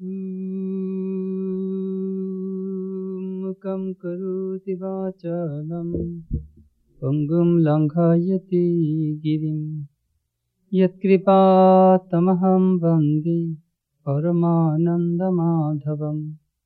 Mukam karoti vachalam Pangum langhayati girim Yat kripatamaham vande Paramananda madhavam.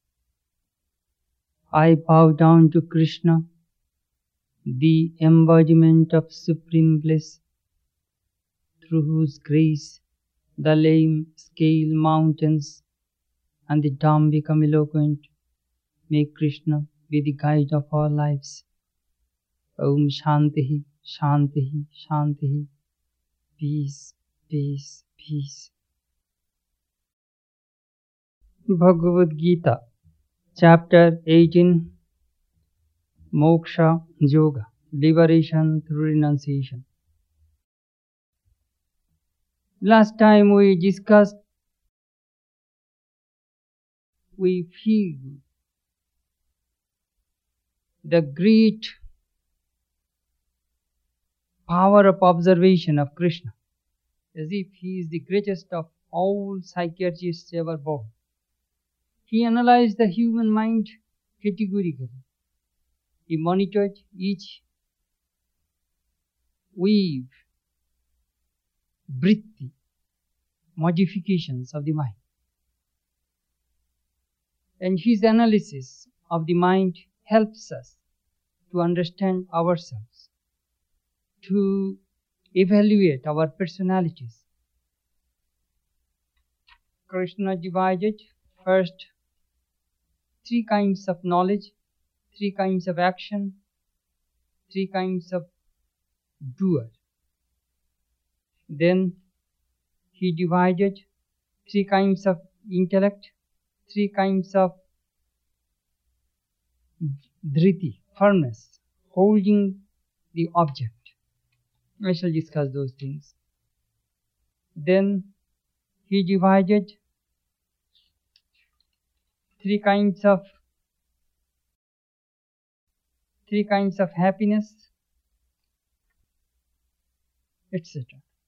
I bow down to Krishna, the embodiment of supreme bliss, through whose grace the lame scale mountains and the dumb become eloquent. May Krishna be the guide of our lives. Om Shantihi, Shantihi, Shantihi. Peace, peace, peace. Bhagavad Gita, Chapter 18, Moksha Yoga, Liberation through Renunciation. Last time we discussed, we feel the great power of observation of Krishna, as if he is the greatest of all psychiatrists ever born. He analyzed the human mind categorically. He monitored each wave, vritti, modifications of the mind. And his analysis of the mind helps us to understand ourselves, to evaluate our personalities. Krishna divided first three kinds of knowledge, three kinds of action, three kinds of doer. Then he divided three kinds of intellect, three kinds of dhriti, firmness, holding the object. I shall discuss those things. Then he divided three kinds of happiness, etc.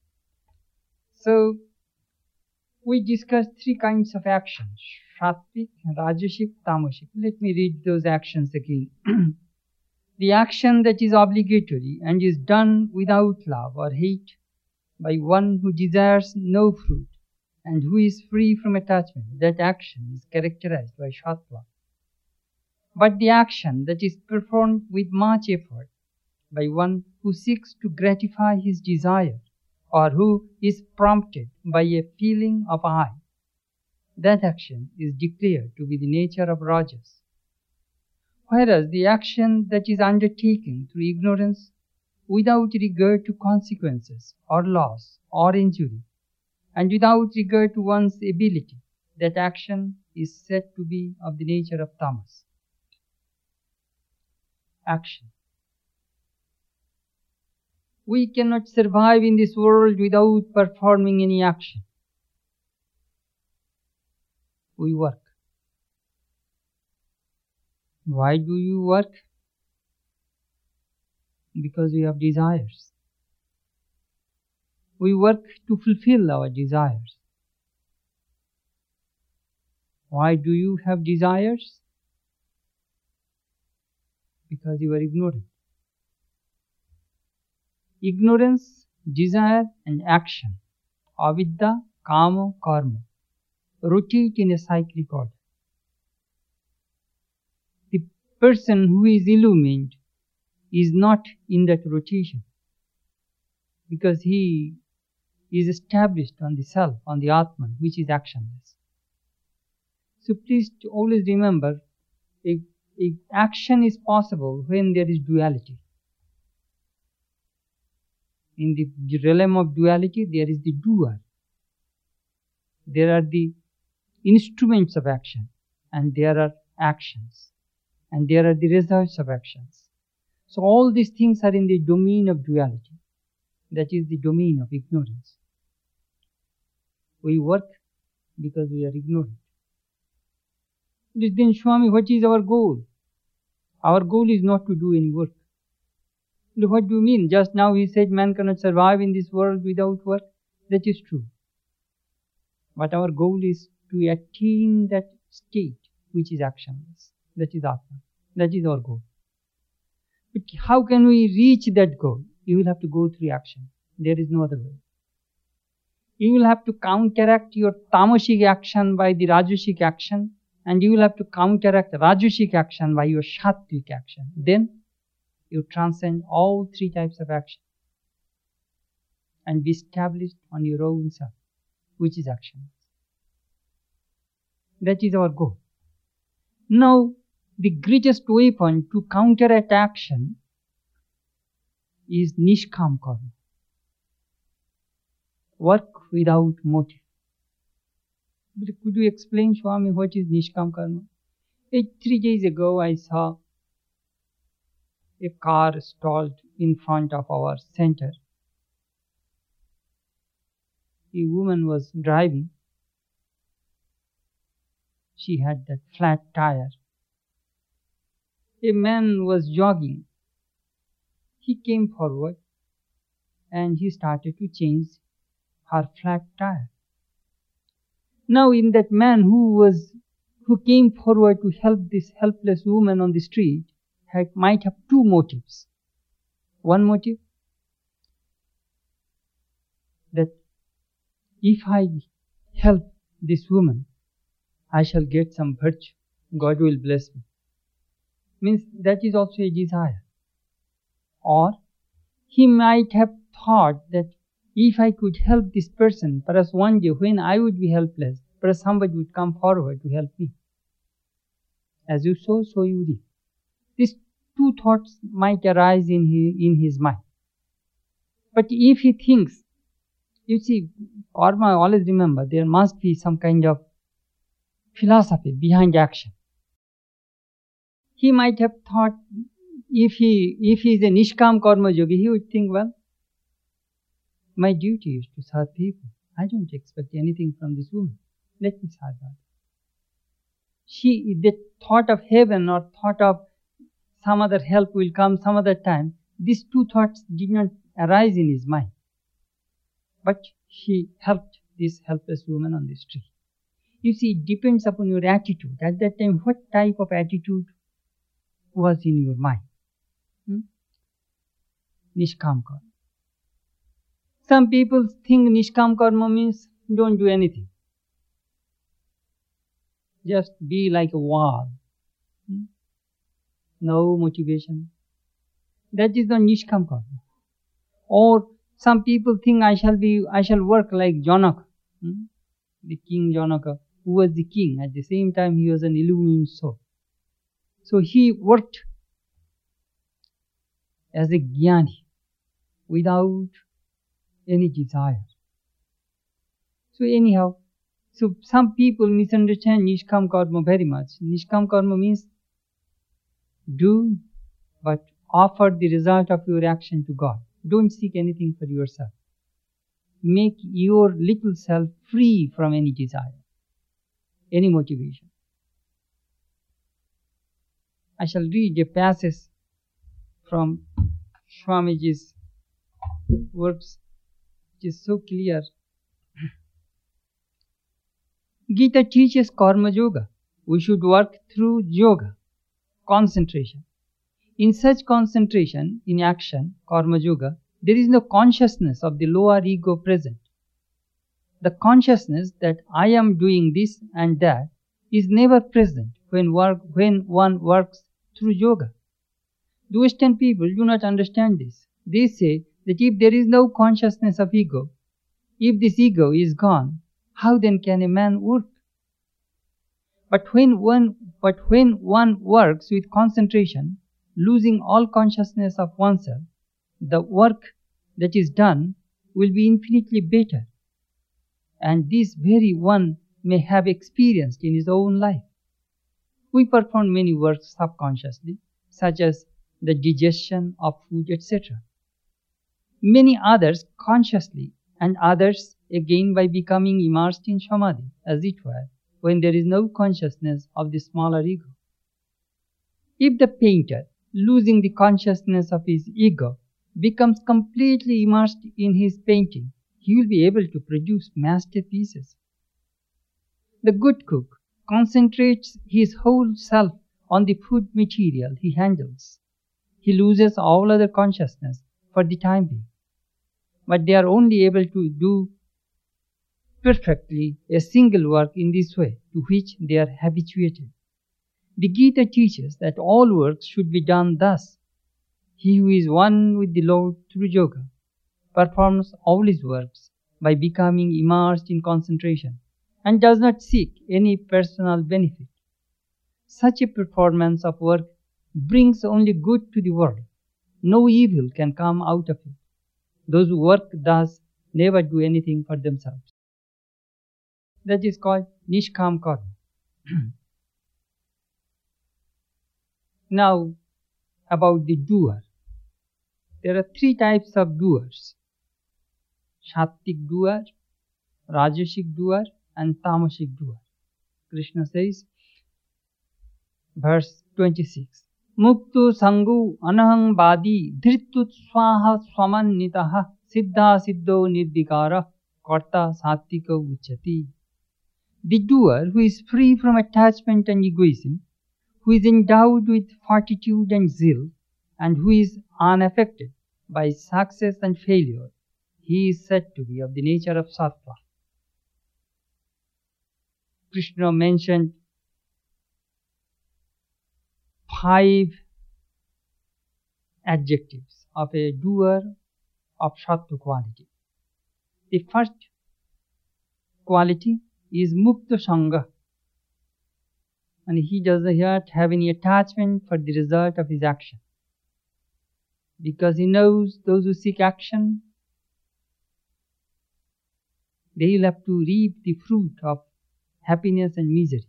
So we discussed three kinds of actions: Sattvic, Rajasic, Tamasic. Let me read those actions again. The action that is obligatory and is done without love or hate by one who desires no fruit and who is free from attachment, that action is characterized by Sattva. But the action that is performed with much effort by one who seeks to gratify his desire or who is prompted by a feeling of I, that action is declared to be the nature of Rajas. Whereas the action that is undertaken through ignorance, without regard to consequences or loss or injury, and without regard to one's ability, that action is said to be of the nature of tamas. Action. We cannot survive in this world without performing any action. We work. Why do you work? Because we have desires. We work to fulfill our desires. Why do you have desires? Because you are ignorant. Ignorance, desire and action, avidya, kama, karma, rotate in a cyclic order. The person who is illumined is not in that rotation, because he is established on the self, on the Atman, which is actionless. So please always remember, action is possible when there is duality. In the realm of duality, there is the doer. There are the instruments of action, and there are actions, and there are the results of actions. So all these things are in the domain of duality. That is the domain of ignorance. We work because we are ignorant. Then Swami, what is our goal? Our goal is not to do any work. What do you mean? Just now he said man cannot survive in this world without work. That is true. But our goal is to attain that state which is actionless. That is Atma. That is our goal. But how can we reach that goal? You will have to go through action. There is no other way. You will have to counteract your tamasic action by the rajasic action, and you will have to counteract rajasic action by your sattvic action. Then you transcend all three types of action and be established on your own self, which is action. That is our goal. Now, the greatest weapon to counteract action is Nishkam Karma. Work without motive. But could you explain, Swami, what is Nishkam Karma? 3 days ago, I saw a car stalled in front of our center. A woman was driving. She had that flat tire. A man was jogging. He came forward and he started to change her flat tire. Now, in that man who came forward to help this helpless woman on the street might have two motives. One motive, that if I help this woman, I shall get some virtue. God will bless me. Means that is also a desire. Or he might have thought that if I could help this person, perhaps one day when I would be helpless, perhaps somebody would come forward to help me. As you sow, so you reap. These two thoughts might arise in his mind. But if he thinks, you see, karma, always remember, there must be some kind of philosophy behind action. He might have thought, if he is a Nishkam Karma Yogi, he would think, well, my duty is to serve people. I don't expect anything from this woman. Let me serve her. The thought of heaven or thought of some other help will come some other time, these two thoughts did not arise in his mind. But he helped this helpless woman on the street. You see, it depends upon your attitude. At that time, what type of attitude was in your mind? Nishkam Karma. Some people think Nishkam Karma means don't do anything. Just be like a wall. No motivation. That is the Nishkam Karma. Or some people think I shall work like Janaka, the king Janaka, who was the king. At the same time, he was an illumined soul. So he worked as a jnani without any desire. So anyhow, so some people misunderstand Nishkam Karma very much. Nishkam Karma means do, but offer the result of your action to God. Don't seek anything for yourself. Make your little self free from any desire, any motivation. I shall read a passage from Swamiji's works, which is so clear. Gita teaches karma yoga. We should work through yoga, concentration. In such concentration, in action, karma yoga, there is no consciousness of the lower ego present. The consciousness that I am doing this and that is never present when one works through yoga. The Western people do not understand this. They say that if there is no consciousness of ego, if this ego is gone, how then can a man work? But when one works with concentration, losing all consciousness of oneself, the work that is done will be infinitely better. And this very one may have experienced in his own life. We perform many works subconsciously, such as the digestion of food, etc. Many others consciously, and others again by becoming immersed in samadhi, as it were, when there is no consciousness of the smaller ego. If the painter, losing the consciousness of his ego, becomes completely immersed in his painting, he will be able to produce masterpieces. The good cook concentrates his whole self on the food material he handles. He loses all other consciousness for the time being. But they are only able to do perfectly a single work in this way, to which they are habituated. The Gita teaches that all works should be done thus. He who is one with the Lord through yoga performs all his works by becoming immersed in concentration and does not seek any personal benefit. Such a performance of work brings only good to the world. No evil can come out of it. Those who work thus never do anything for themselves. That is called Nishkam Karma. Now, about the doer. There are three types of doers: Sattvic doer, Rajasic doer, and Tamasic doer. Krishna says, verse 26, Muktu sangu anahang badi dhritut swaha swamannitaha siddha siddho nirvikara karta sattika uchati. The doer who is free from attachment and egoism, who is endowed with fortitude and zeal, and who is unaffected by success and failure, he is said to be of the nature of sattva. Krishna mentioned 5 adjectives of a doer of sattva quality. The first quality is mukta sangha, and he does not have any attachment for the result of his action, because he knows those who seek action, they will have to reap the fruit of happiness and misery.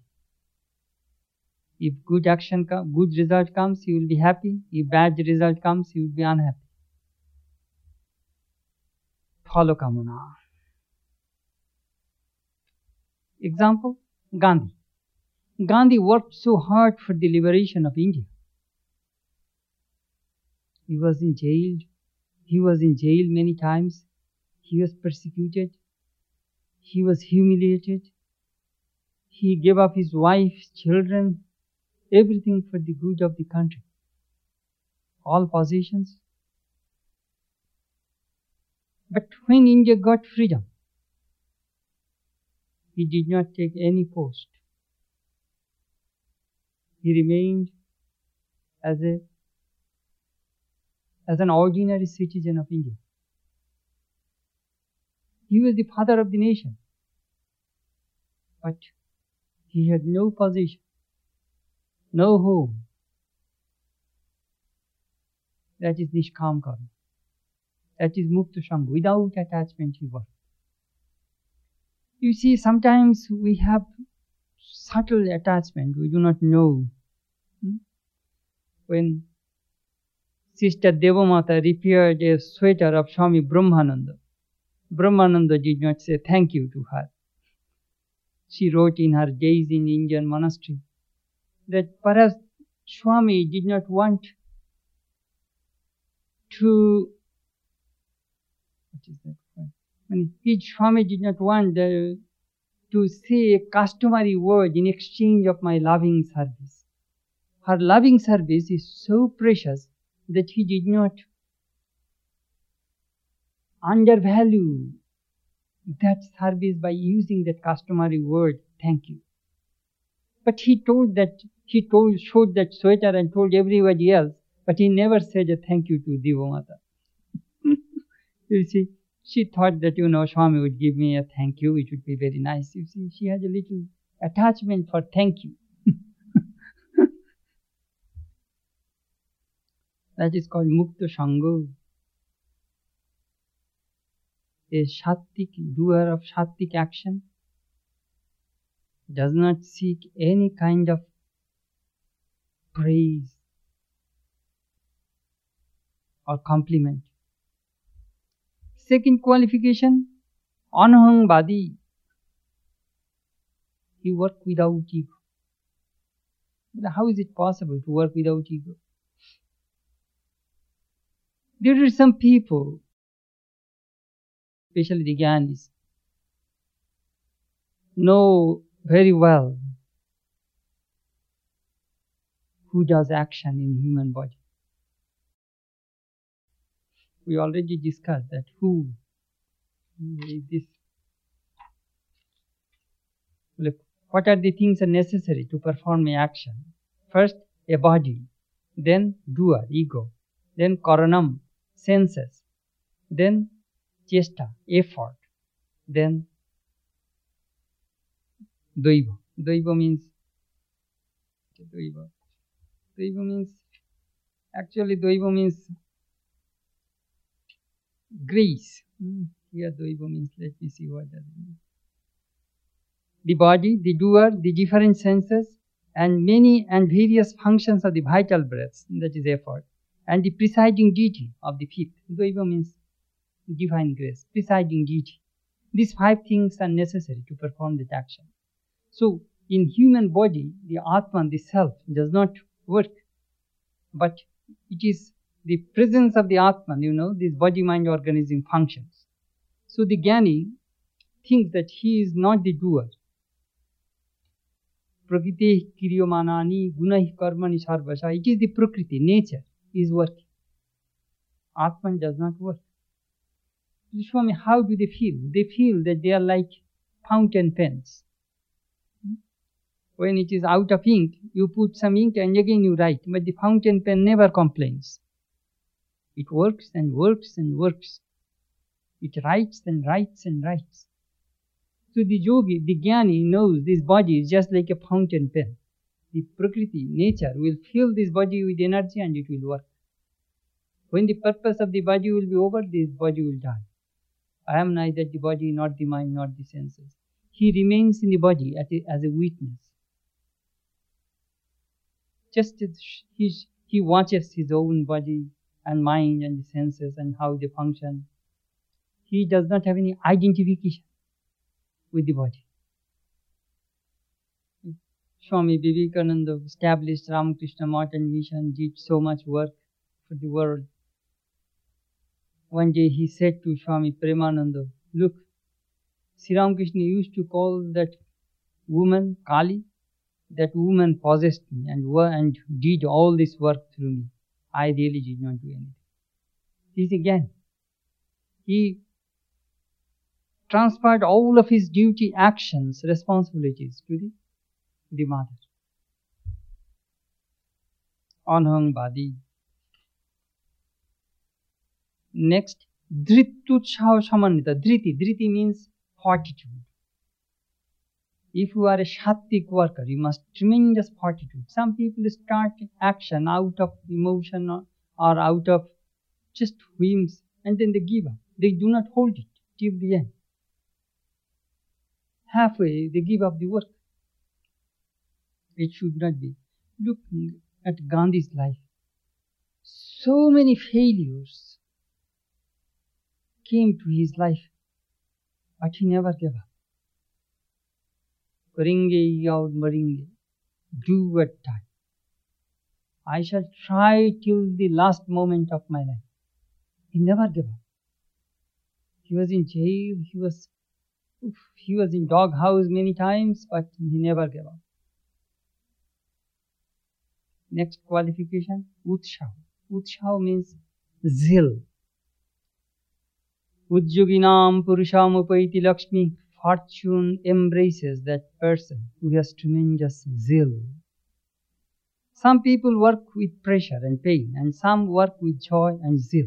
If good result comes, he will be happy. If bad result comes, he will be unhappy. Phalo kamana. Example, Gandhi. Gandhi worked so hard for the liberation of India. He was in jail. He was in jail many times. He was persecuted. He was humiliated. He gave up his wife, children, everything for the good of the country. All possessions. But when India got freedom, he did not take any post. He remained as an ordinary citizen of India. He was the father of the nation, but he had no position, no home. That is Nishkam Karma. That is Mukta Sangha. Without attachment he worked. You see, sometimes we have subtle attachment, we do not know. When Sister Devamata repaired a sweater of Swami Brahmananda, Brahmananda did not say thank you to her. She wrote in her days in Indian monastery that perhaps Swami did not want to, Swami did not want to say a customary word in exchange of my loving service. Her loving service is so precious that he did not undervalue that service by using that customary word, thank you. But he showed that sweater and told everybody else, but he never said a thank you to Devamata. You see, she thought that, Swami would give me a thank you, it would be very nice. You see, she had a little attachment for thank you. That is called Mukta Sangha. A Sattvic doer of Sattvic action does not seek any kind of praise or compliment. Second qualification, Anahang Badi. He worked without ego. But how is it possible to work without ego? There are some people, especially the Gyanis, know very well who does action in human body. We already discussed that who is this. Look, what are the things are necessary to perform an action? First, a body, then doer, ego, then karanam, senses, then chesta, effort, then daiva. Daiva means grace. Here daiva means, let me see what that means. The body, the doer, the different senses, and many and various functions of the vital breaths, that is effort, and the presiding deity of the fifth. Daiva means divine grace, presiding deity. These 5 things are necessary to perform that action. So, in human body, the Atman, the self, does not work, but it is the presence of the Atman, this body-mind organism functions. So the Jnani thinks that he is not the doer. Prakriti kiryomanani gunahi karmani sarvasa. It is the Prakriti, nature, is working. Atman does not work. Swami, how do they feel? They feel that they are like fountain pens. When it is out of ink, you put some ink and again you write, but the fountain pen never complains. It works and works and works. It writes and writes and writes. So the yogi, the jnani, knows this body is just like a fountain pen. The Prakriti, nature, will fill this body with energy and it will work. When the purpose of the body will be over, this body will die. I am neither the body, nor the mind, nor the senses. He remains in the body as a witness. Just as he watches his own body and mind and the senses and how they function, he does not have any identification with the body. Swami Vivekananda established Ramakrishna Math and Mission, did so much work for the world. One day he said to Swami Premananda, look, Sri Ramakrishna used to call that woman Kali. That woman possessed me and did all this work through me. I really did not do anything. This again, he transferred all of his duty, actions, responsibilities to the mother. Anhang Badi. Next, Dhritutsaha Samanita. Dhriti means fortitude. If you are a Sattvic worker, you must tremendous fortitude. Some people start action out of emotion or out of just whims and then they give up. They do not hold it till the end. Halfway, they give up the work. It should not be. Look at Gandhi's life. So many failures came to his life, but he never gave up. Karinge or maringe, do what time. I shall try till the last moment of my life. He never gave up. He was in jail, he was in doghouse many times, but he never gave up. Next qualification, Utshaha. Utshaha means zeal. Ujjuginam purusham upaiti lakshmi. Fortune embraces that person who has tremendous zeal. Some people work with pressure and pain, and some work with joy and zeal.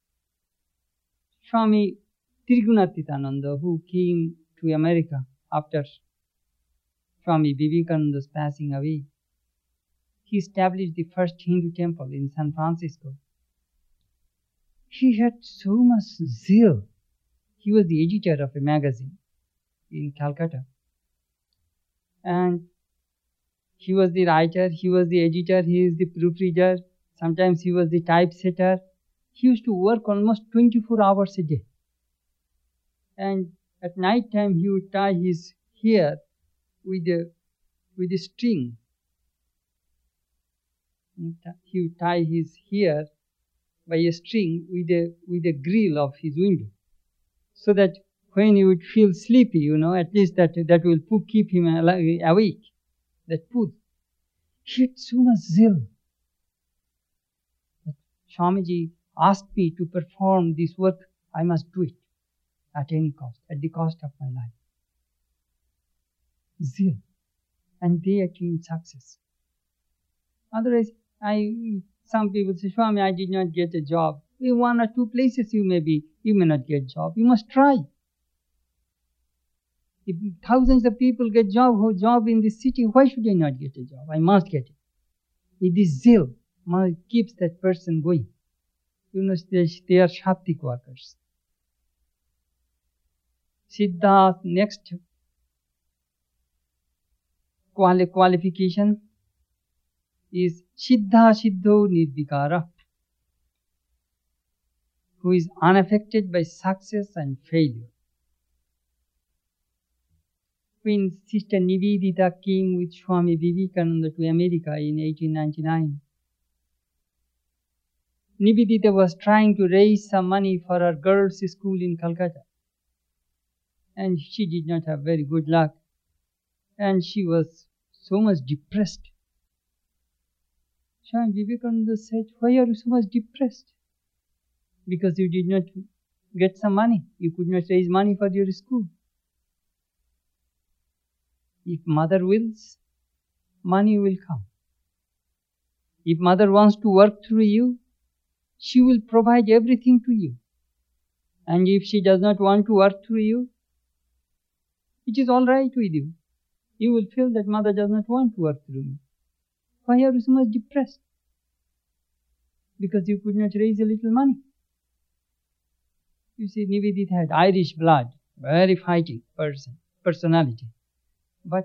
Swami Tirgunatitananda, who came to America after Swami Vivekananda's passing away, he established the first Hindu temple in San Francisco. He had so much zeal. He was the editor of a magazine in Calcutta. And he was the writer, he was the editor, he is the proofreader, sometimes he was the typesetter. He used to work almost 24 hours a day. And at night time he would tie his hair with a string. He would tie his hair by a string with a grill of his window, so that when he would feel sleepy, at least that will keep him awake. That pull. He had so much zeal. That Swamiji asked me to perform this work, I must do it at any cost, at the cost of my life. Zeal. And they achieved success. Otherwise, some people say, Swami, I did not get a job. In one or two places you may not get a job. You must try. If thousands of people get job in this city, why should I not get a job? I must get it. It is zeal keeps that person going. They are Shaktic workers. Siddha, next qualification is Siddha Siddho Nirvikara, who is unaffected by success and failure. When Sister Nivedita came with Swami Vivekananda to America in 1899, Nivedita was trying to raise some money for her girls' school in Calcutta. And she did not have very good luck. And she was so much depressed. Swami Vivekananda said, why are you so much depressed? Because you did not get some money. You could not raise money for your school. If mother wills, money will come. If mother wants to work through you, she will provide everything to you. And if she does not want to work through you, it is all right with you. You will feel that mother does not want to work through me. Why are you so much depressed? Because you could not raise a little money. You see, Nivedita had Irish blood, very fighting personality. But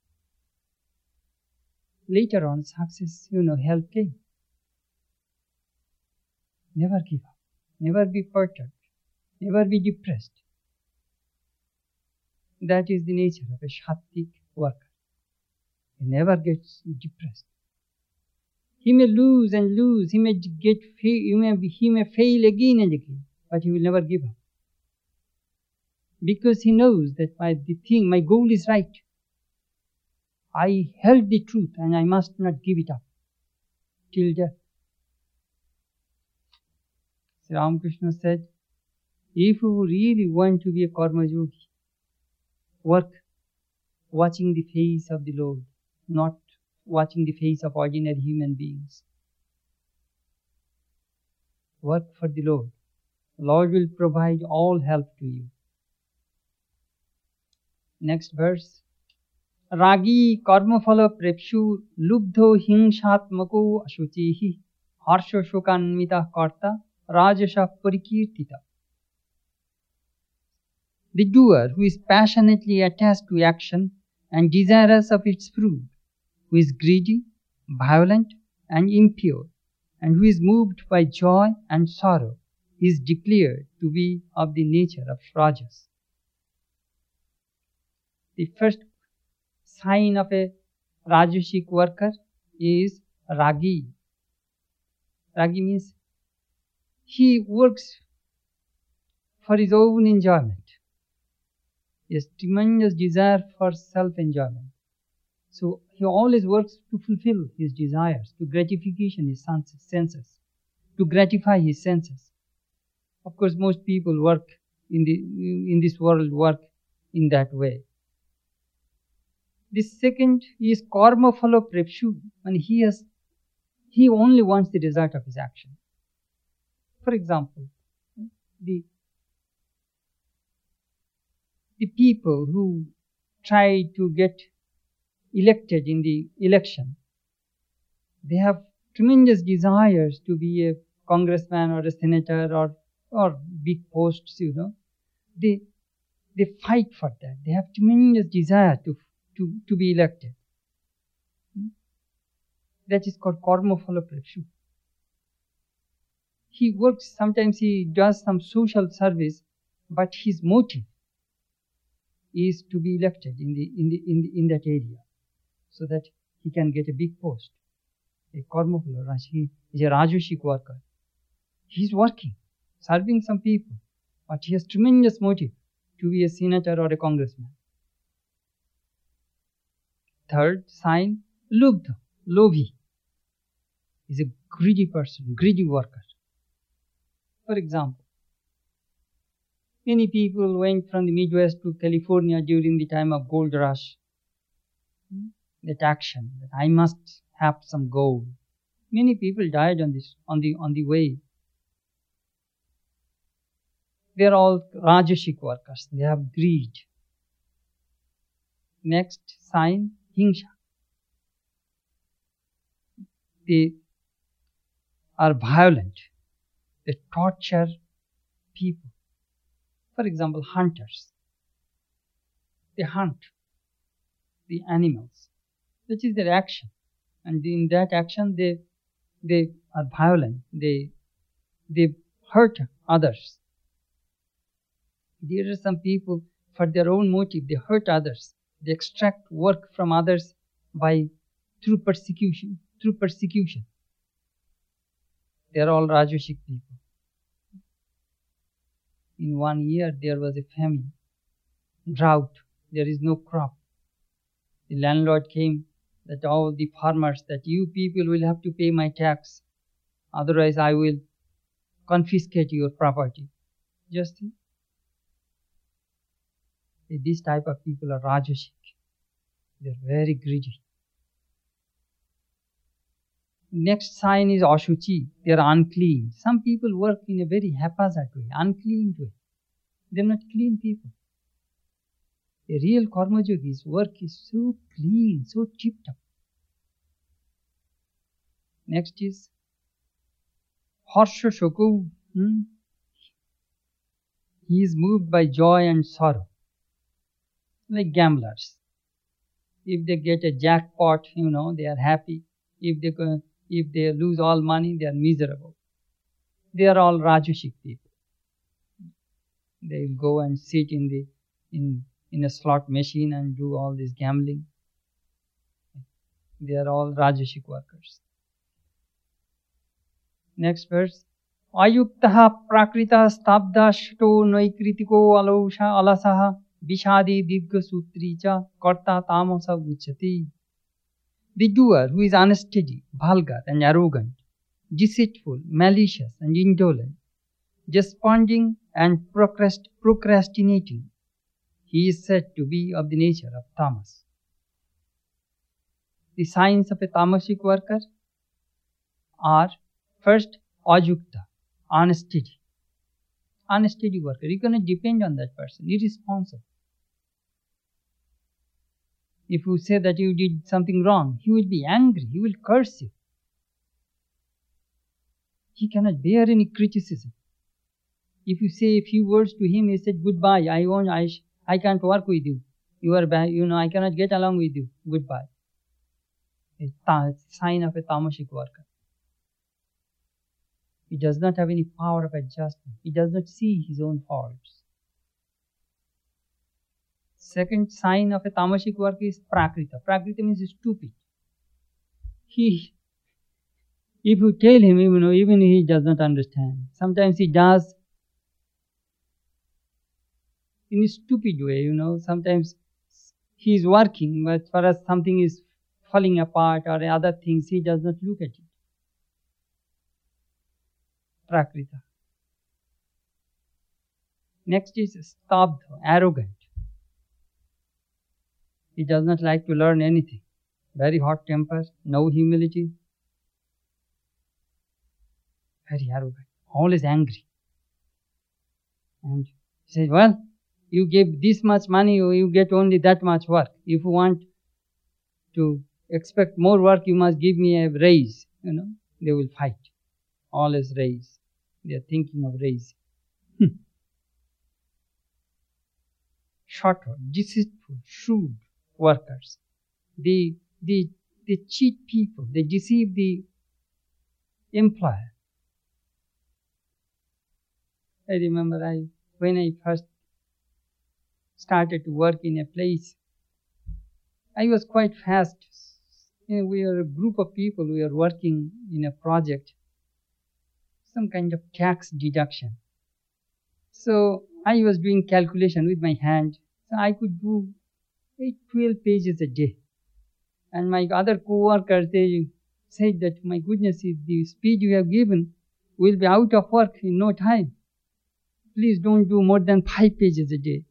later on, success, help came. Never give up. Never be perturbed. Never be depressed. That is the nature of a Shaktic worker. He never gets depressed. He may lose and lose. He may fail again and again, but he will never give up. Because he knows that my goal is right. I held the truth and I must not give it up till death. Sri Ramakrishna said, if you really want to be a karma yogi, work watching the face of the Lord, not watching the face of ordinary human beings. Work for the Lord. The Lord will provide all help to you. Next verse. Ragi karmaphala prepshu lubdho hingshatmako ashuchihi harsha shokanmita karta rajasha parikirtita. The doer who is passionately attached to action and desirous of its fruit, who is greedy, violent and impure, and who is moved by joy and sorrow, is declared to be of the nature of Rajas. The first sign of a Rajasic worker is Ragi. Ragi means he works for his own enjoyment. He has tremendous desire for self-enjoyment. So he always works to fulfill his desires, to gratification his senses, to gratify his senses. Of course, most people work in this world work in that way. The second is karma phala prepshu, and he only wants the result of his action. For example, the people who try to get elected in the election, they have tremendous desires to be a congressman or a senator or big posts, They fight for that. They have tremendous desire to be elected. That is called karma phala prepshu. He works, sometimes he does some social service, but his motive is to be elected in that area, so that he can get a big post. A karma phala, he is a Rajasic worker. He is working, serving some people, but he has tremendous motive to be a senator or a congressman. Third sign, lubdha, lobhi, is a greedy person, greedy worker. For example, many people went from the Midwest to California during the time of gold rush. That action, that I must have some gold. Many people died on the way. They are all Rajasic workers. They have greed. Next sign, hingsha. They are violent. They torture people. For example, hunters. They hunt the animals. Which is their action. And in that action, they are violent. They hurt others. There are some people, for their own motive, they hurt others. They extract work from others through persecution. They are all Rajasic people. In 1 year, there was a famine, drought. There is no crop. The landlord came, that all the farmers, that you people will have to pay my tax. Otherwise, I will confiscate your property. Just think. This type of people are Rajasic. They are very greedy. Next sign is Ashuchi. They are unclean. Some people work in a very haphazard way, unclean way. They are not clean people. A real Karmayogi's work is so clean, so tipped up. Next is Harsha Shoku. He is moved by joy and sorrow. Like gamblers. If they get a jackpot, they are happy. If they lose all money, they are miserable. They are all Rajasic people. They will go and sit in a slot machine and do all this gambling. They are all Rajasic workers. Next verse. Ayuktaha prakrita stabda shto noikritiko alasaha vishadi divga sutricha karta tamasa uchati. The doer who is unsteady, vulgar and arrogant, deceitful, malicious and indolent, desponding and procrastinating, he is said to be of the nature of tamas. The signs of a tamasic worker are, first, ajukta, unsteady. Unsteady worker. You cannot depend on that person. Irresponsible. If you say that you did something wrong, he will be angry. He will curse you. He cannot bear any criticism. If you say a few words to him, he said, goodbye, I can't work with you. You are bad, I cannot get along with you. Goodbye. It's a sign of a tamasic worker. He does not have any power of adjustment. He does not see his own faults. Second sign of a tamasic worker is prakrita. Prakrita means stupid. If you tell him, even he does not understand. Sometimes he does in a stupid way, Sometimes he is working, but for us something is falling apart or other things, he does not look at it. Prakrita. Next is stabdha, arrogant. He does not like to learn anything. Very hot temper, no humility. Very arrogant, always angry. And he says, well, you give this much money, you get only that much work. If you want to expect more work, you must give me a raise. They will fight. Always raise. They are thinking of raise. Shorter, deceitful, shrewd workers. They cheat people. They deceive the employer. I remember when I first started to work in a place, I was quite fast. We are a group of people. We are working in a project, some kind of tax deduction. So I was doing calculation with my hand. So I could do 12 pages a day. And my other co-workers, they said that, my goodness, if the speed you have given, we'll be out of work in no time. Please don't do more than 5 pages a day.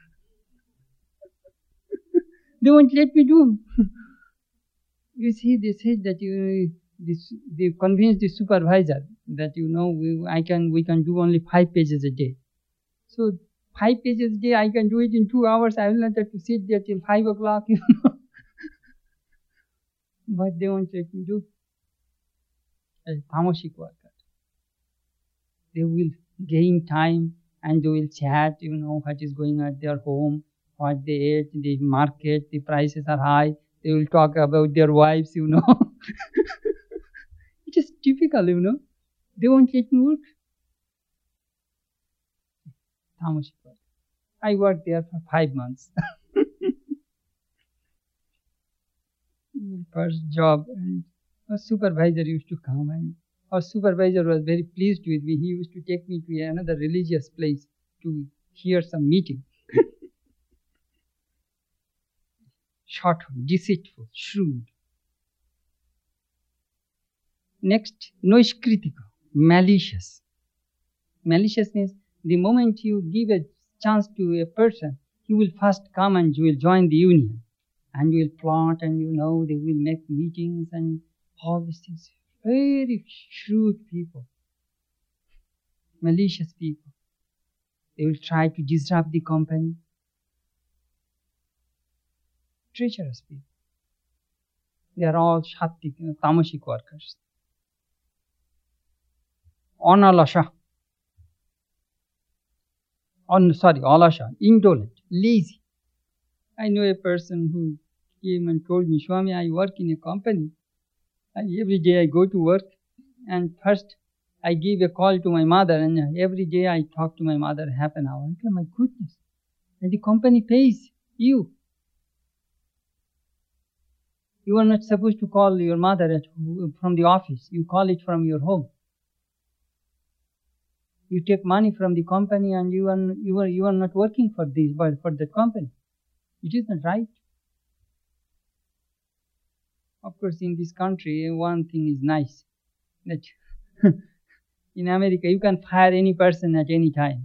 They won't let me do. You see, they said that they convinced the supervisor that, we can do only 5 pages a day. So 5 pages a day, I can do it in 2 hours. I will not have to sit there till 5 o'clock, But they won't let me do. As tamasic workers, they will gain time and they will chat, what is going on at their home, what they ate, the market, the prices are high. They will talk about their wives, It is typical, They won't let me work. Tamasic work. I worked there for 5 months. First job, and a supervisor used to come, and our supervisor was very pleased with me. He used to take me to another religious place to hear some meeting. Short, deceitful, shrewd. Next, noiskritika, malicious. Malicious means the moment you give a chance to a person, he will first come and you will join the union. And you will plot, and they will make meetings and all these things. Very shrewd people. Malicious people. They will try to disrupt the company. Treacherous people. They are all shatik, tamasic workers. Analasha. Alasha. Indolent. Lazy. I know a person who came and told me, Swami, I work in a company. Every day I go to work, and first I give a call to my mother, and every day I talk to my mother half an hour. I go, my goodness, and the company pays you. You are not supposed to call your mother from the office. You call it from your home. You take money from the company, and you are not working for this, but for the company. It is not right. Of course, in this country, one thing is nice, that in America, you can fire any person at any time.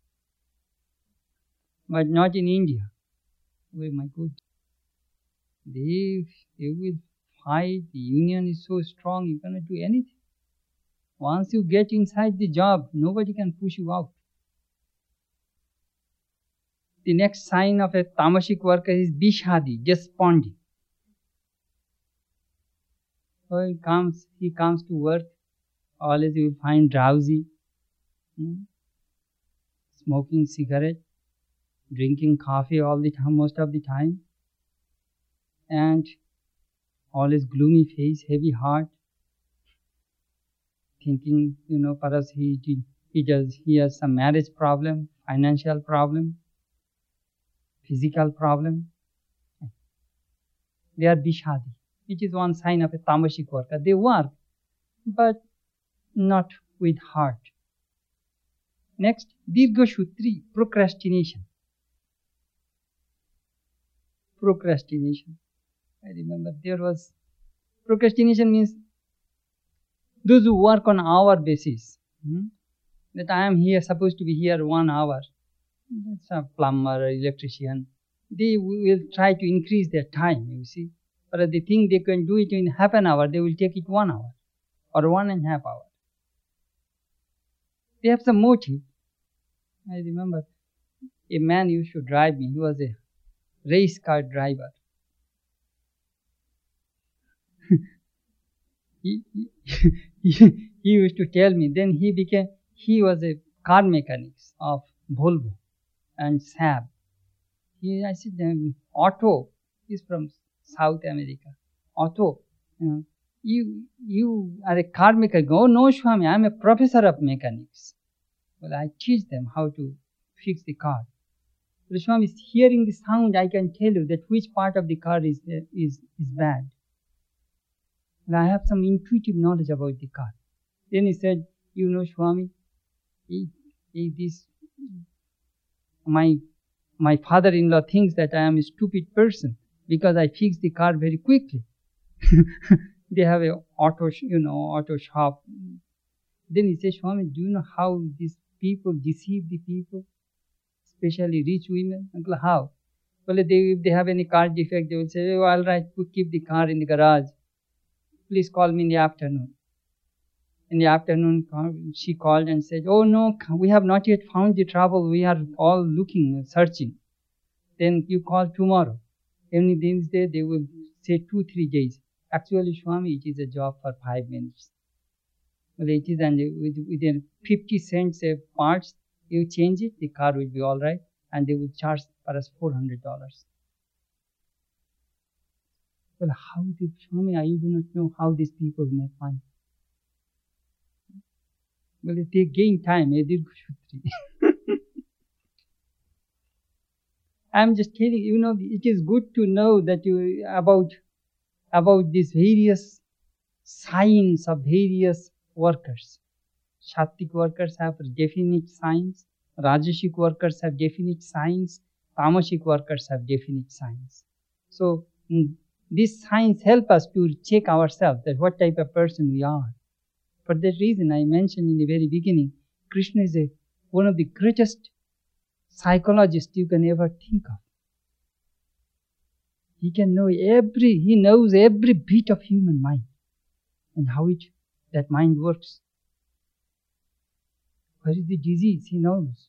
But not in India. Oh my God. They will fight. The union is so strong, you cannot do anything. Once you get inside the job, nobody can push you out. The next sign of a tamasic worker is bishadi, desponding. So he comes to work, always you will find drowsy, smoking cigarette, drinking coffee all the time, most of the time, and always gloomy face, heavy heart, thinking, perhaps he has some marriage problem, financial problem, physical problem. They are bishadi. It is one sign of a tamasic worker. They work, but not with heart. Next, dirghashutri, procrastination. Procrastination. I remember procrastination means those who work on hour basis. That I am supposed to be here 1 hour. That's a plumber or electrician. They will try to increase their time, you see. But they think they can do it in half an hour, they will take it 1 hour or 1.5 hours. They have some motive. I remember a man used to drive me. He was a race car driver. he used to tell me. Then he was a car mechanic of Volvo and Saab. I said, Otto, he's from South America. Otto, you are a car mechanic. Oh no, Swami, I'm a professor of mechanics. Well, I teach them how to fix the car. But Swami, hearing the sound, I can tell you that which part of the car is bad. Well, I have some intuitive knowledge about the car. Then he said, Swami, this my father-in-law thinks that I am a stupid person because I fix the car very quickly. They have a auto shop. Then he says, Swami, do you know how these people deceive the people, especially rich women? Uncle, how? Well, if they have any car defect, they will say, oh, all right, keep the car in the garage. Please call me in the afternoon. In the afternoon, she called and said, oh no, we have not yet found the trouble. We are all looking, searching. Then you call tomorrow. Any day, they will say 2-3 days. Actually, Swami, it is a job for 5 minutes. Well, it is, and within 50 cents a parts, you change it, the car will be all right, and they will charge for us $400. Well, how did Swami? You do not know how these people make money. Well, they gain time. I'm just telling you, it is good to know that you about these various signs of various workers. Sattvic workers have definite signs. Rajasic workers have definite signs. Tamasic workers have definite signs. So these signs help us to check ourselves that what type of person we are. For that reason, I mentioned in the very beginning, Krishna is one of the greatest psychologists you can ever think of. He knows every bit of human mind and how that mind works. What is the disease? He knows.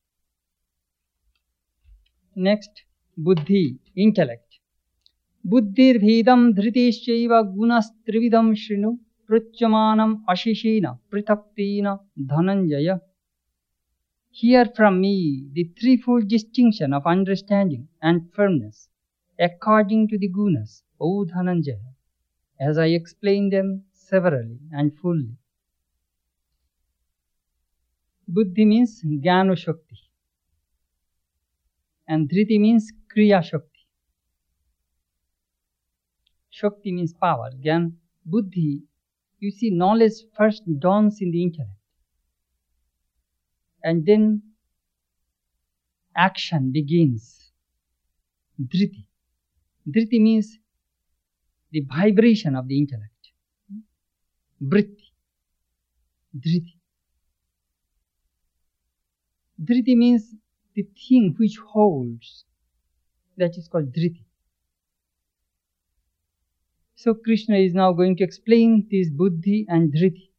Next, buddhi, intellect. Buddhir bhedam dhriteshchaiva gunas trividam shrinu pruchamanam ashishena prithaktina dhananjaya. Hear from me the threefold distinction of understanding and firmness according to the gunas, O Dhananjaya, as I explain them severally and fully. Buddhi means Jnana Shakti, and Dhriti means Kriya Shakti. Shakti means power. Buddhi, you see, knowledge first dawns in the intellect, and then action begins. Dhriti. Dhriti means the vibration of the intellect. Vritti. Dhriti. Dhriti means the thing which holds. That is called Dhriti. So Krishna is now going to explain this Buddhi and Dhriti.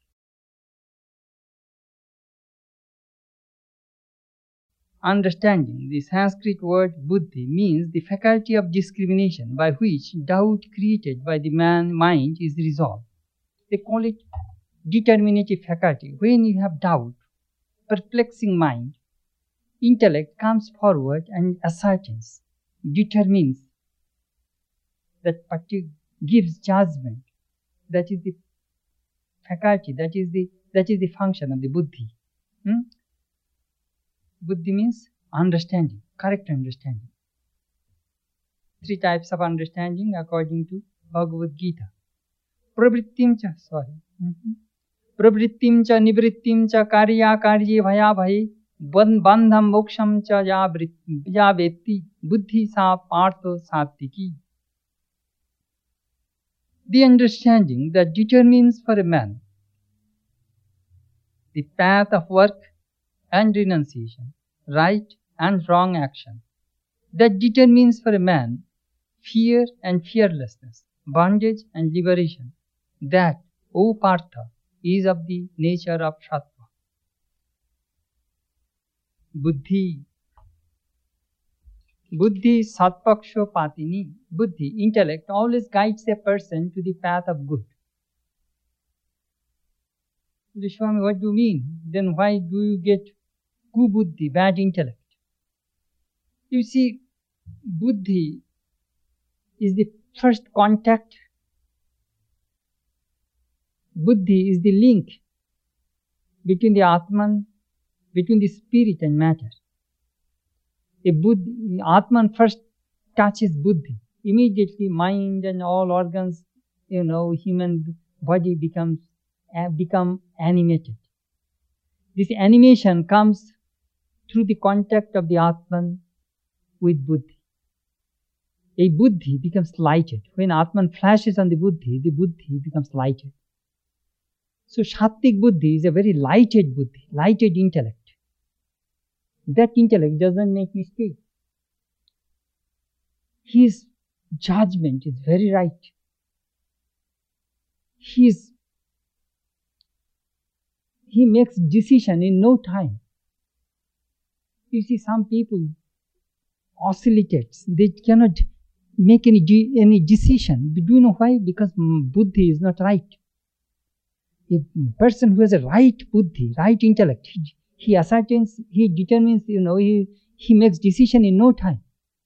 Understanding, the Sanskrit word buddhi means the faculty of discrimination by which doubt created by the mind is resolved. They call it determinative faculty. When you have doubt, perplexing mind, intellect comes forward and ascertains, determines, that gives judgment. That is the faculty, that is the function of the buddhi. Buddhi means understanding, correct understanding. 3 types of understanding according to Bhagavad Gita. Pravrittim cha nivrittim cha karya karye bhaya bhaye bandham moksham cha ya vetti buddhi sa partho sattiki. The understanding that determines for a man the path of work and renunciation, right and wrong action, that determines for a man fear and fearlessness, bondage and liberation, that, O Partha, is of the nature of Sattva. Buddhi. Buddhi Sattvaksho Patini. Buddhi, intellect, always guides a person to the path of good. Swami, what do you mean? Then why do you get kubuddhi, bad intellect? You see, buddhi is the first contact. Buddhi is the link between the Atman, between the spirit and matter. Atman first touches buddhi. Immediately mind and all organs, human body become animated. This animation comes through the contact of the Atman with Buddhi. A Buddhi becomes lighted. When Atman flashes on the Buddhi becomes lighted. So Sattvic Buddhi is a very lighted Buddhi, lighted intellect. That intellect doesn't make mistake. His judgment is very right. He makes decision in no time. You see, some people oscillates. They cannot make any decision. Do you know why? Because Buddhi is not right. A person who has a right Buddhi, right intellect, he ascertains, he determines, he makes decision in no time.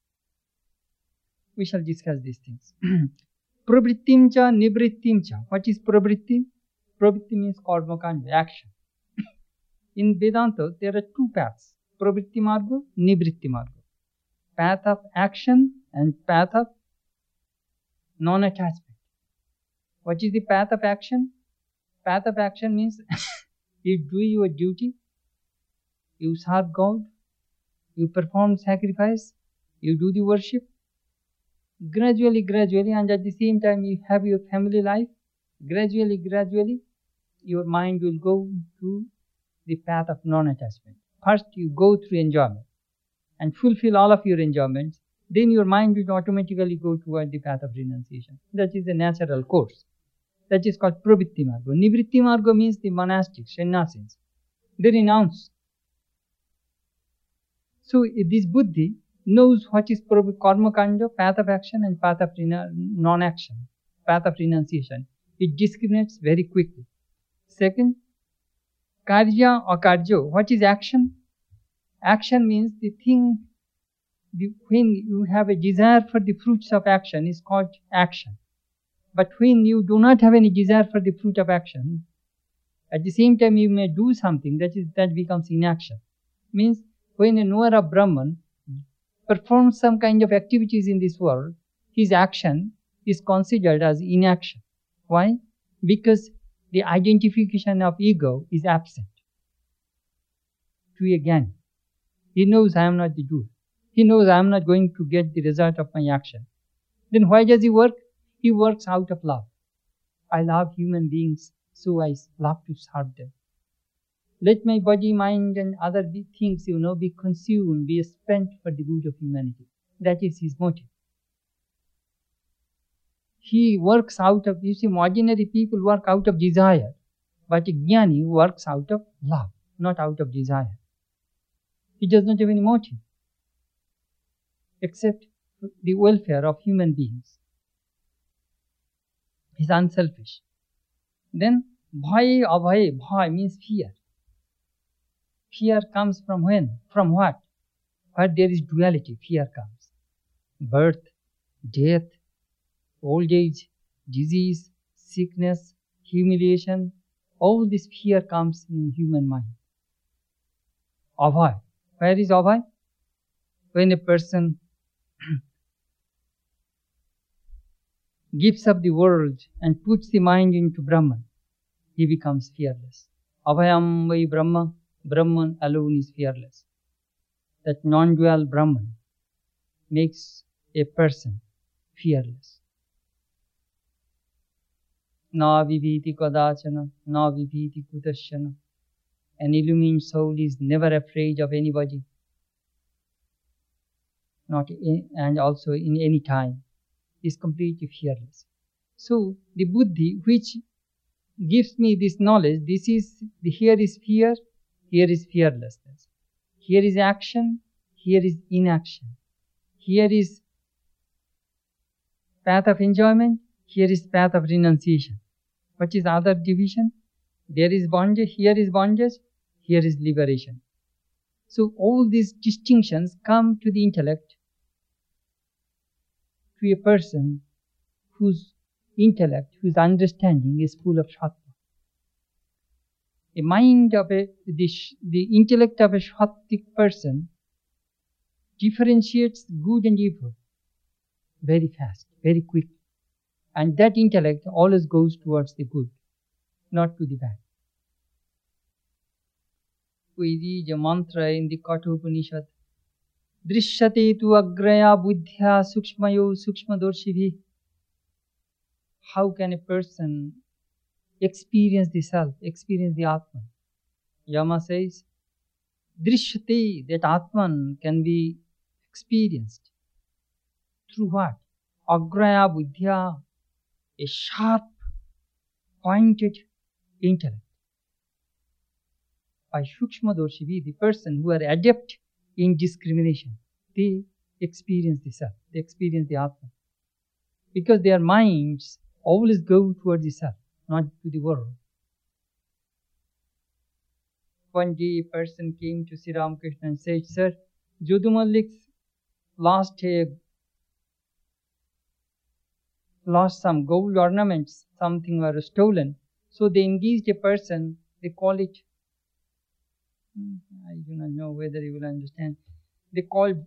We shall discuss these things. Pravrittim cha, nivrittim cha. What is pravritti? Pravritti means karma kanda, action. In Vedanta, there are two paths. Pravritti marga, nivritti marga. Path of action and path of non-attachment. What is the path of action? Path of action means you do your duty, you serve God, you perform sacrifice, you do the worship. Gradually, and at the same time you have your family life. Gradually, your mind will go to the path of non-attachment. First, you go through enjoyment and fulfill all of your enjoyments. Then your mind will automatically go toward the path of renunciation. That is the natural course. That is called pravritti marga. Nivritti marga means the monastics, sannyasis. They renounce. So this Buddhi knows what is karma kanda, path of action, and path of non-action, path of renunciation. It discriminates very quickly. Second, karya or karjo. What is action? Action means the thing, when you have a desire for the fruits of action is called action. But when you do not have any desire for the fruit of action, at the same time you may do something, that becomes inaction. Means when a knower of Brahman performs some kind of activities in this world, his action is considered as inaction. Why? Because the identification of ego is absent to a Jnani. He knows I am not the doer. He knows I am not going to get the result of my action. Then why does he work? He works out of love. I love human beings, so I love to serve them. Let my body, mind and other things, be consumed, be spent for the good of humanity. That is his motive. He works out of, ordinary people work out of desire, but a Jnani works out of love, not out of desire. He does not have any motive, except the welfare of human beings. He is unselfish. Then, bhaya, abhaya. Bhaya means fear. Fear comes from when? From what? Where there is duality, fear comes. Birth, death, old age, disease, sickness, humiliation, all this fear comes in human mind. Abhaya. Where is abhaya? When a person gives up the world and puts the mind into Brahman, he becomes fearless. Abhayam vai Brahma, Brahman alone is fearless. That non-dual Brahman makes a person fearless. Na vibhiti kadachana, na vibhiti kutasyana. An illumined soul is never afraid of anybody, and also in any time, is completely fearless. So the Buddhi which gives me this knowledge, here is fear, here is fearlessness. Here is action, here is inaction. Here is path of enjoyment, here is path of renunciation. What is other division? There is bondage, here is liberation. So all these distinctions come to the intellect, to a person whose intellect, whose understanding is full of sattva. The intellect of a sattvic person differentiates good and evil very fast, very quickly. And that intellect always goes towards the good, not to the bad. we read a mantra in the Kathopanishad. Drishyate tu agraya buddhya sukshmayo sukshmadorshivi. How can a person experience the self, experience the Atman? Yama says, Drishyate, that Atman can be experienced. Through what? Agraya buddhya, a sharp, pointed intellect. By Sukshmadorshivi, the person who are adept in discrimination, they experience the self, they experience the Atman. Because their minds always go towards the self, not to the world. One day a person came to Sri Ramakrishna and said, Sir, Jodu Mallik lost some gold ornaments, something were stolen. So they engaged a person, they call it, I do not know whether you will understand. They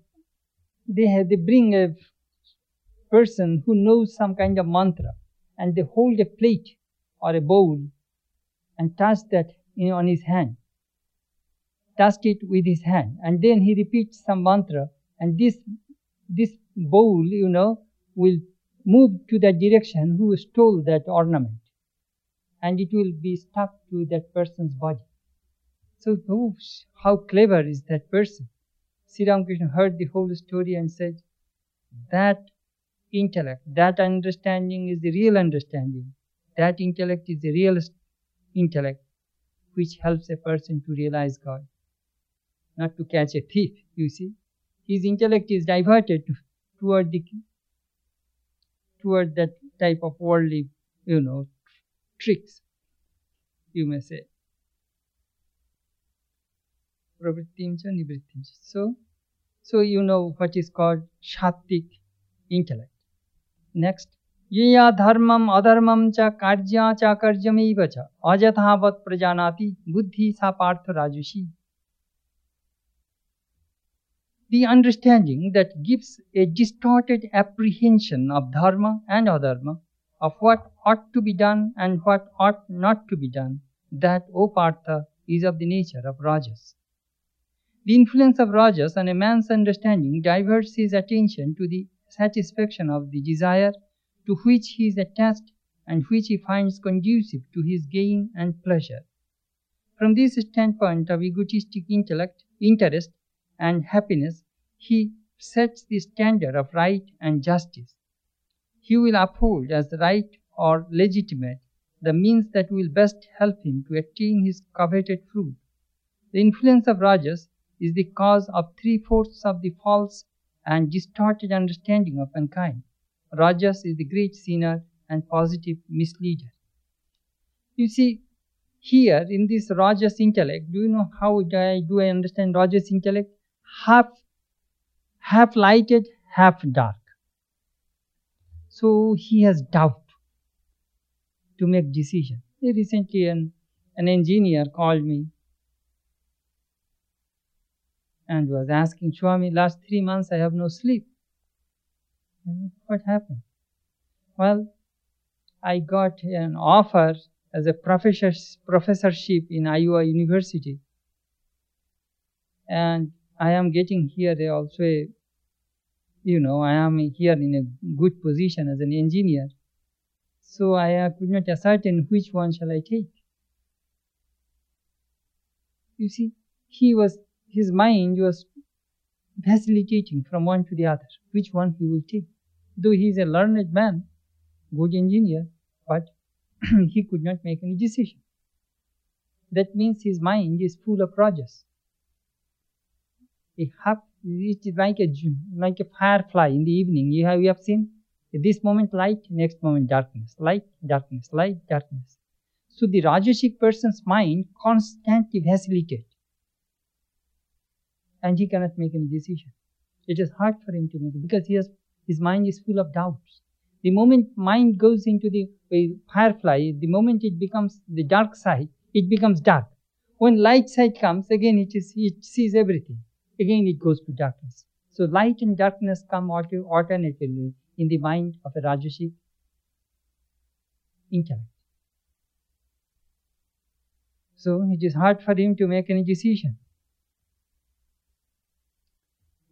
bring a person who knows some kind of mantra, and they hold a plate or a bowl and touch that on his hand. Touch it with his hand, and then he repeats some mantra, and this bowl, will move to that direction who stole that ornament, and it will be stuck to that person's body. So, how clever is that person? Sri Ramakrishna heard the whole story and said, that intellect, that understanding is the real understanding. That intellect is the real intellect which helps a person to realize God, not to catch a thief, you see. His intellect is diverted toward that type of worldly, tricks, you may say. So you know what is called Sattvic intellect. Next, Yaya dharmam adharmam cha karya cha karyameva cha ajathavat prajanati buddhi sa partha rajushi. The understanding that gives a distorted apprehension of dharma and adharma, of what ought to be done and what ought not to be done, that, O Partha, is of the nature of rajas. The influence of rajas on a man's understanding diverts his attention to the satisfaction of the desire to which he is attached and which he finds conducive to his gain and pleasure. From this standpoint of egotistic interest and happiness, he sets the standard of right and justice. He will uphold as right or legitimate the means that will best help him to attain his coveted fruit. The influence of rajas is the cause of 3/4 of the false and distorted understanding of mankind. Rajas is the great sinner and positive misleader. You see, here in this rajas intellect, do you know how do I understand rajas intellect? Half lighted, half dark. So he has doubt to make decision. Recently an engineer called me and was asking, Swami, last 3 months I have no sleep. What happened? Well, I got an offer as a professorship in Iowa University, and I am getting here also I am here in a good position as an engineer. So I could not ascertain which one shall I take. You see, his mind was vacillating from one to the other, which one he will take. Though he is a learned man, good engineer, but he could not make any decision. That means his mind is full of rajas. It is like a firefly in the evening. You have seen this moment light, next moment darkness, light, darkness, light, darkness. So the Rajasic person's mind constantly vacillated, and he cannot make any decision. It is hard for him to make it because his mind is full of doubts. The moment mind goes into the firefly, the moment it becomes the dark side, it becomes dark. When light side comes, again it sees everything. Again it goes to darkness. So light and darkness come alternatively in the mind of a Rajasic intellect. So it is hard for him to make any decision.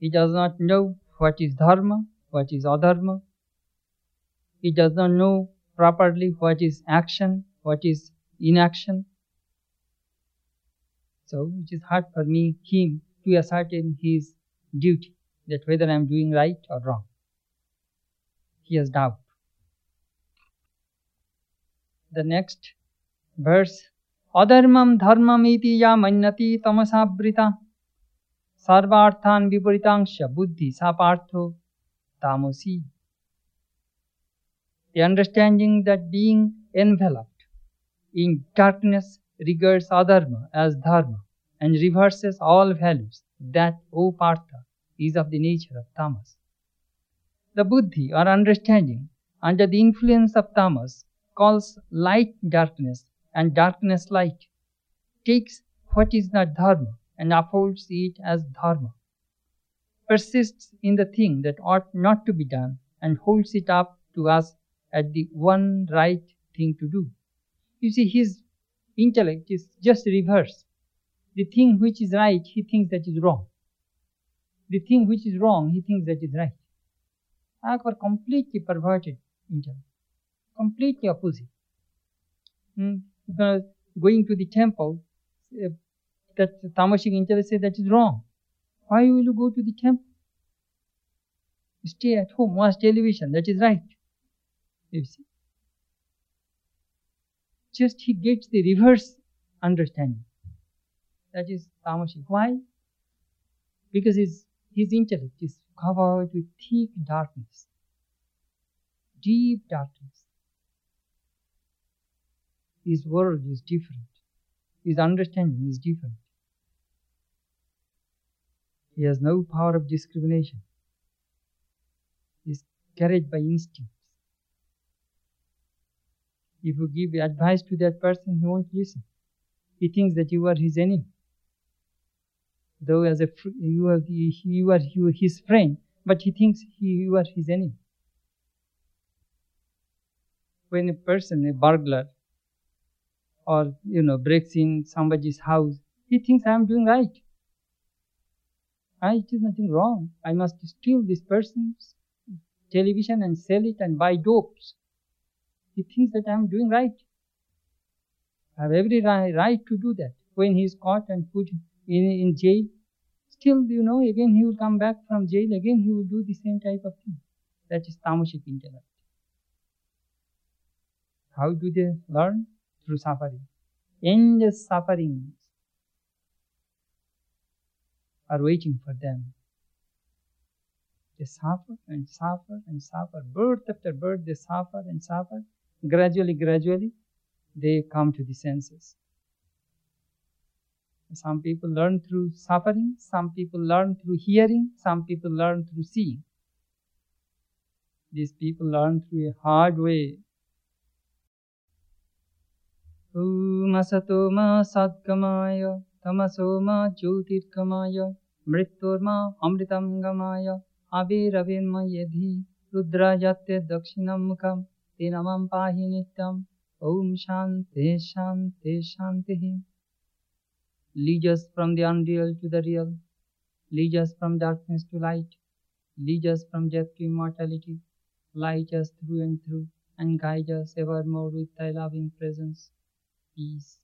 He does not know what is dharma, what is adharma. He does not know properly what is action, what is inaction. So it is hard for him to ascertain his duty, that whether I am doing right or wrong. He has doubt. The next verse, adharmam dharmam iti ya manyati tamasavrita sarvarthan viparitangsha buddhi sapartho tamosi. The understanding that being enveloped in darkness regards adharma as dharma and reverses all values, that, O Partha, is of the nature of tamas. The buddhi or understanding under the influence of tamas calls light darkness and darkness light, takes what is not dharma and upholds it as dharma, persists in the thing that ought not to be done and holds it up to us as the one right thing to do. You see, his intellect is just reverse. The thing which is right, he thinks that is wrong. The thing which is wrong, he thinks that is right. Our completely perverted intellect, completely opposite. Going to the temple, that tamasic intellect says that is wrong. Why will you go to the temple? Stay at home, watch television, that is right. You see. Just he gets the reverse understanding. That is tamasic. Why? Because his intellect is covered with thick darkness, deep darkness. His world is different. His understanding is different. He has no power of discrimination. He is carried by instincts. If you give advice to that person, he won't listen. He thinks that you are his enemy. Though as you are his friend, but he thinks you are his enemy. When a person, a burglar, or breaks in somebody's house, he thinks I am doing right. It is nothing wrong. I must steal this person's television and sell it and buy dopes. He thinks that I am doing right. I have every right to do that. When he is caught and put in jail, still, again he will come back from jail, again he will do the same type of thing. That is tamasic intellect. How do they learn? Through suffering. Endless sufferings are waiting for them. They suffer and suffer and suffer. Birth after birth, they suffer and suffer. Gradually, they come to the senses. Some people learn through suffering, some people learn through hearing, some people learn through seeing. These people learn through a hard way. Om asato ma sadgamaya tamaso ma jyotirgamaya mrityorma amritam gamaya aviravima yedhi rudra jatya dakshinam mukham tenamam pahi nityam. Om shanti shanti shanti. Lead us from the unreal to the real. Lead us from darkness to light. Lead us from death to immortality. Light us through and through, and guide us evermore with thy loving presence. Peace.